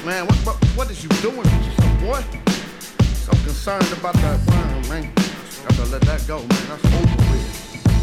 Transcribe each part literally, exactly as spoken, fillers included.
Man, what, what, what is you doing with yourself, boy? So concerned about that wine, man. Gotta let that go, man. That's over with.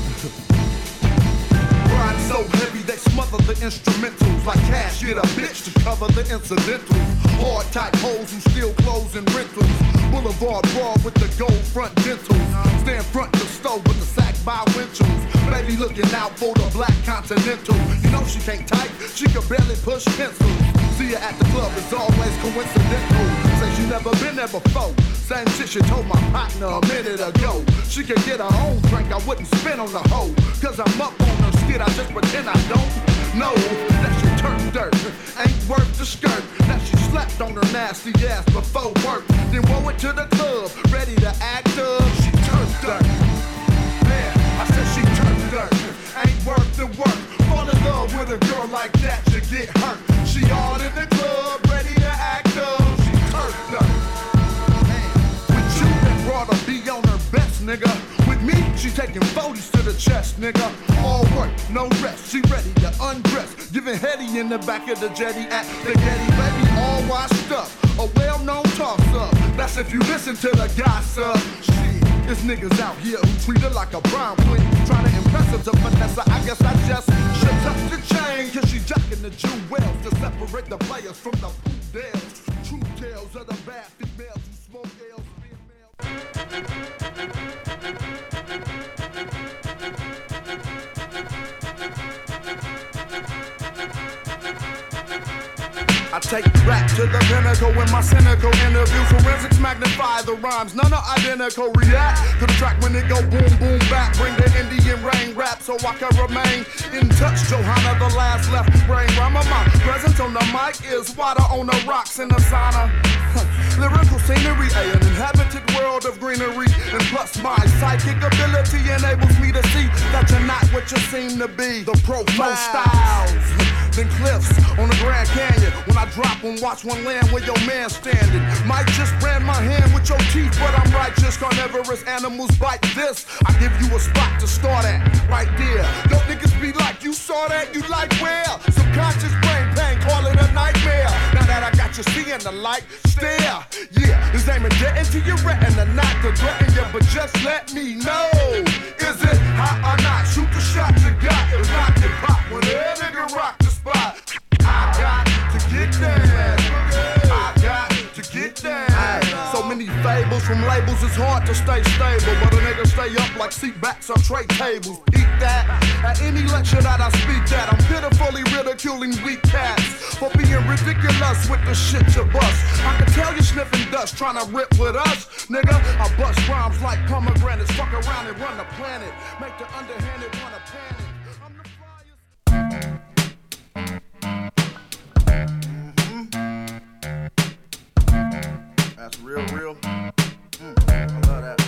Ride so heavy they smother the instrumentals. Like cash, get a bitch to cover the incidentals. Hard type hoes who steal clothes and rentals. Boulevard brawl with the gold front dentals. Stand front the stove with the sack by windshields. Baby looking out for the black continental. You know she can't type, she can barely push pencils. See her at the club, it's always coincidental. Say she never been there before. Same shit she told my partner a minute ago. She can get her own drink, I wouldn't spin on the hoe. Cause I'm up on her skid, I just pretend I don't know that she turned dirt. Ain't worth the skirt. That she slept on her nasty ass before work. Then wore it to the club, ready to act up. She turned dirt. Man, I said she turned dirt. Ain't worth the work. Fall in love with a girl like that, you get hurt. She all in the club, ready to act up. She turned dirt. Man, with you, that brought her be on her best, nigga. With me, she taking forties to the chest, nigga. All work, no rest. She ready to undress. Giving heady in the back of the jetty at the Getty. Baby, all washed up. A well-known toss-up. That's if you listen to the gossip. Shit, there's niggas out here who treat her like a brown queen. Trying to impress her to Vanessa. I guess I just should touch the chain. Cause she jacking the jewels to separate the players from the poodles. True tales of the bad females who smoke ales. I take rap to the pinnacle in my cynical interviews. Forensics magnify the rhymes, none are identical. React to the track when it go boom, boom, back. Bring the Indian rain rap so I can remain in touch. Johanna, the last left brain rhymer. My presence on the mic is water on the rocks in the sauna. Lyrical scenery, an inhabited world of greenery. And plus my psychic ability enables me to see that you're not what you seem to be. The profile styles, then cliffs on the Grand Canyon. When I drop one, watch one land where your man standing. Might just brand my hand with your teeth, but I'm righteous. Carnivorous animals bite this. I give you a spot to start at, right there. Don't niggas be like, you saw that, you like where? Subconscious brain pain, call it a nightmare. Now that I got you seeing the light, stare. Yeah, this ain't a get into your retina, not to threaten you, but just let me know. Is it hot or not? Shoot the shot you got. If not, you pop when a nigga rock the spot. I got to get down. I got to get down. So many fables from labels, it's hard to stay stable. But a nigga stay up like seat backs on tray tables. Eat that. At any lecture that I speak at, I'm pitifully ridiculing weak cats for being ridiculous with the shit you bust. I can tell you sniffing dust, trying to rip with us. Nigga, I bust rhymes like pomegranates. Fuck around and run the planet. Make the underhanded wanna panic. I'm the flyest. That's real, real. Mm, I love that.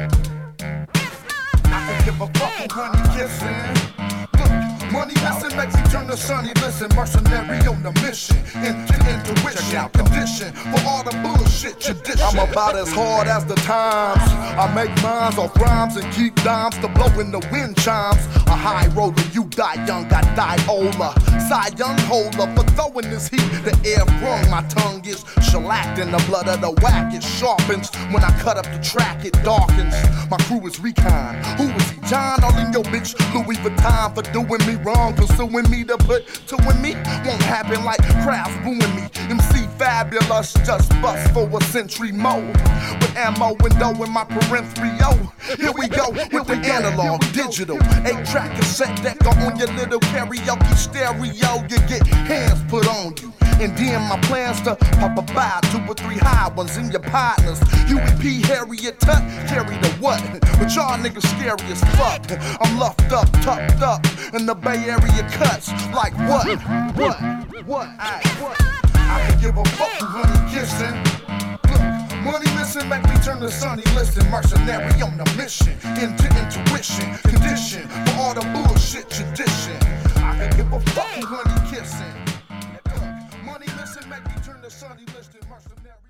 I can give a fuck when you kissing. Look, money missing makes you turn to sunny. Listen, mercenary on the mission. Into intuition, condition for all the bullshit you dish. I'm about as hard as the times. I make minds off rhymes and keep dimes to blow in the wind chimes. A high roller, you die young, I die older. Cy Young holder for throwing this heat. The air brung, my tongue is shellacked in the blood of the whack. It sharpens when I cut up the track, it darkens. My crew is Recon. Who is he? John, all in your bitch Louis Vuitton for doing me wrong, pursuing me to put to win me. Won't happen like crowds booing me. M C Fabulous, just bust for a century more. With ammo window in my parenthrio. Here we go with the analog, digital. Eight track cassette deck on your little karaoke stereo. You get hands put on you. And then my plans to pop a buy two or three high ones in your partners. U E P, Harriet Tut, carry the what? But y'all niggas scary as fuck. I'm luffed up, tucked up, in the Bay Area cuts. Like what? What? What? I, what? I can give a fuck who honey kissing. Look, money missing, make me turn to sunny. Listen, mercenary on the mission. Into intuition, condition for all the bullshit you dishing. I can give a fuck who honey kissing. Money missing, make me turn to sunny. Listen, mercenary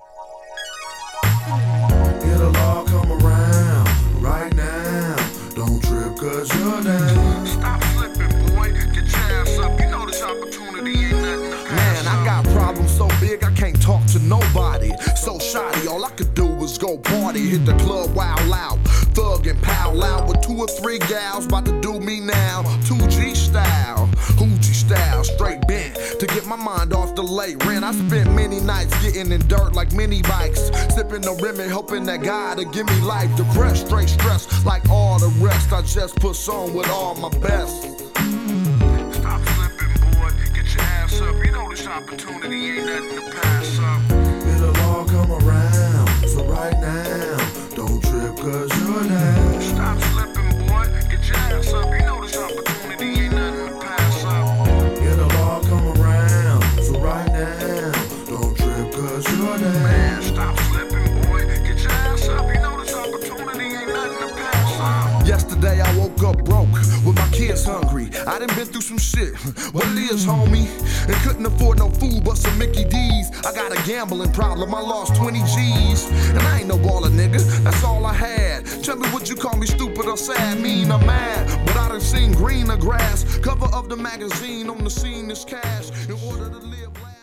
on the It'll all come around right now. Don't trip cause you're down. Stop slipping, boy. Get your ass up. You know this opportunity ain't nothing to pass. Man, I got problem so big I can't talk to nobody. So shoddy, all I could do was go party, hit the club wild out, thug and pow loud with two or three gals about to do me now. two G style, Hoochie style, straight bent to get my mind off the late rent. I spent many nights getting in dirt like mini bikes, sipping the Remy, hoping that God would give me life. Depressed, straight stressed like all the rest. I just push on with all my best. Stop slipping, boy. Get your ass up. You know this opportunity ain't nothing to pass up. It'll all come around. So right now, don't trip cause you're down. Stop slipping, boy. Get your ass up. You know this opportunity ain't nothing to pass up. It'll all come around. So right now, don't trip cause you're down. Man, stop slipping, boy. Get your ass up. You know this opportunity ain't nothing to pass up. Yesterday I woke up broke, with my kids hungry. I done been through some shit, what it is, homie. And couldn't afford no food but some Mickey D's. I got a gambling problem, I lost twenty G's. And I ain't no baller, nigga, that's all I had. Tell me, would you call me stupid or sad, mean or mad? But I done seen greener grass, cover of the magazine, on the scene is cash. In order to live life.